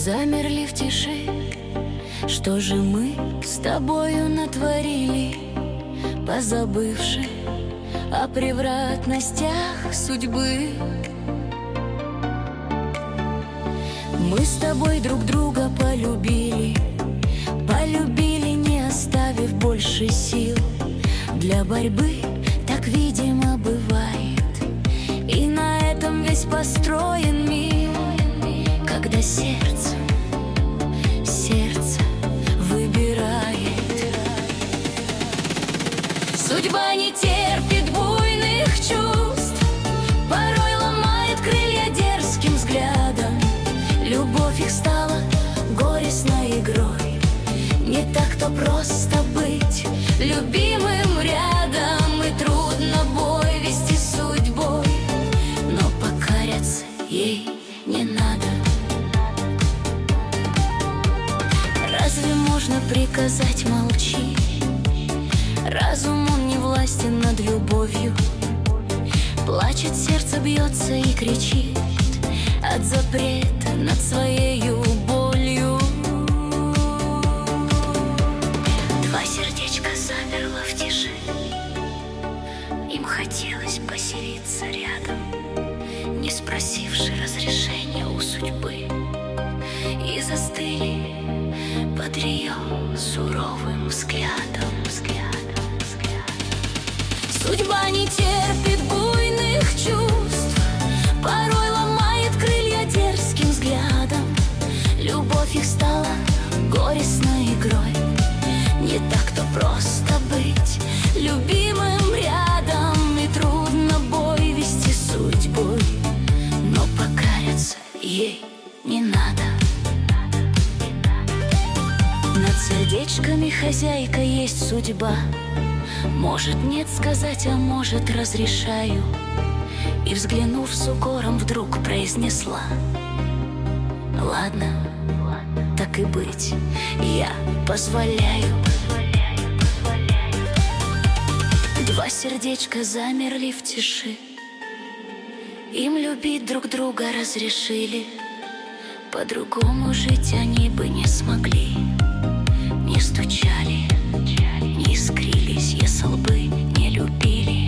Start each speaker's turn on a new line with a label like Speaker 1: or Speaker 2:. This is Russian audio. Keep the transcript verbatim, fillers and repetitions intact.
Speaker 1: замерли в тиши. Что же мы с тобою натворили, позабывши о превратностях судьбы? Мы с тобой друг друга полюбили, полюбили, не оставив больше сил для борьбы. Так, видимо, бывает, и на этом весь построен мир. Когда сердце, сердце выбирает. Судьба не терпит буйных чувств, порой ломает крылья дерзким взглядом. Любовь их стала горестной игрой. Не так-то просто быть любимым рядом, и трудно бой вести с судьбой, но покоряться ей не надо. Разве можно приказать молчи? Разум, он не властен над любовью. Плачет сердце, бьется и кричит от запрета над своею болью. Два сердечка замерло в тиши, им хотелось поселиться рядом, не спросивши разрешения у судьбы, и застыли под ее суровым взглядом, взглядом, взглядом. Судьба не терпит буйных чувств, порой ломает крылья дерзким взглядом. Любовь их стала горестной игрой. Не так-то просто быть любимым рядом, и трудно бой вести с судьбой, но покаяться ей не надо. Над сердечками хозяйка есть судьба. Может, нет сказать, а может, разрешаю. И, взглянув с укором, вдруг произнесла: ладно, так и быть, я позволяю. Два сердечка замерли в тиши, им любить друг друга разрешили. По-другому жить они бы не смогли. Не стучали, не искрились, если бы не любили.